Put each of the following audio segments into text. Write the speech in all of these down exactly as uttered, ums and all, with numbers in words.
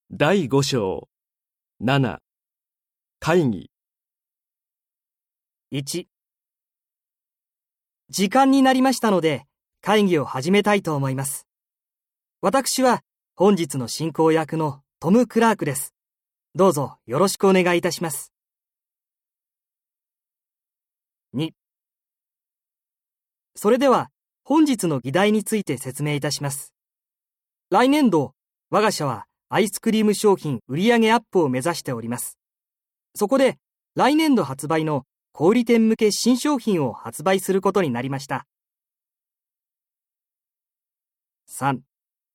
だいご章なな会議。 いち、時間になりましたので会議を始めたいと思います。私は本日の進行役のトム・クラークです。どうぞよろしくお願いいたします。に、それでは本日の議題について説明いたします。来年度、我が社はアイスクリーム商品売上アップを目指しております。そこで来年度発売の小売店向け新商品を発売することになりました。さん、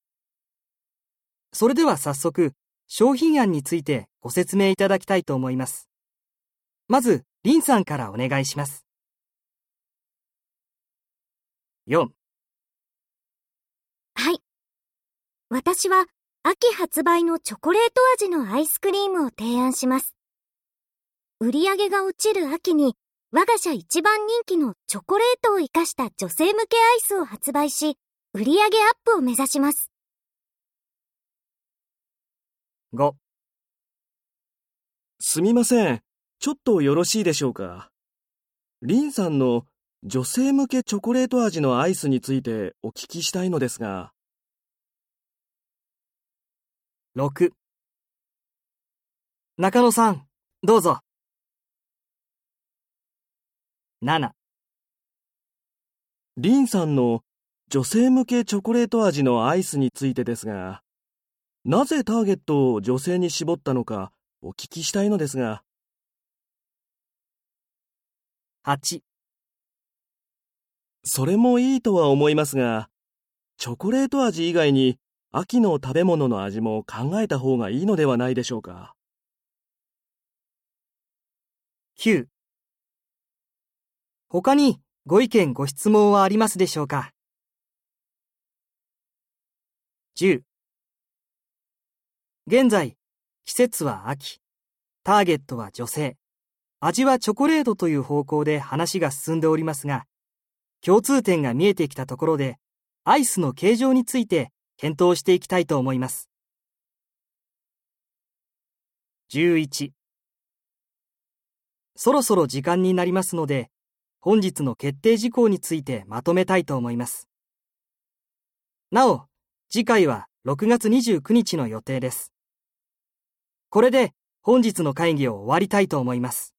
それでは早速、商品案についてご説明いただきたいと思います。まず、リンさんからお願いします。よん、 はい。私は秋発売のチョコレート味のアイスクリームを提案します。売り上げが落ちる秋に我が社一番人気のチョコレートを生かした女性向けアイスを発売し、売り上げアップを目指します。 ご、 すみません。ちょっとよろしいでしょうか。リンさんの女性向けチョコレート味のアイスについてお聞きしたいのですが。 ろく、中野さん、どうぞ。なな、 リンさんの女性向けチョコレート味のアイスについてですが、なぜターゲットを女性に絞ったのかお聞きしたいのですが。 はち、 それもいいとは思いますが、チョコレート味以外に秋の食べ物の味も考えた方がいいのではないでしょうか。 きゅう、他にご意見ご質問はありますでしょうか。じゅう、現在、季節は秋、ターゲットは女性、味はチョコレートという方向で話が進んでおりますが、共通点が見えてきたところで、アイスの形状について検討していきたいと思います。じゅういち、そろそろ時間になりますので、本日の決定事項についてまとめたいと思います。なお、次回はろくがつにじゅうくにちの予定です。これで本日の会議を終わりたいと思います。